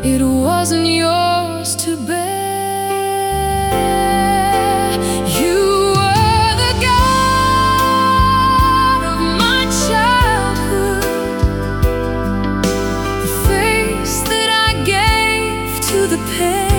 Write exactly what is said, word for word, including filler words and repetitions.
it wasn't yours to bear. You were the God of my childhood, the face that I gave to the pain.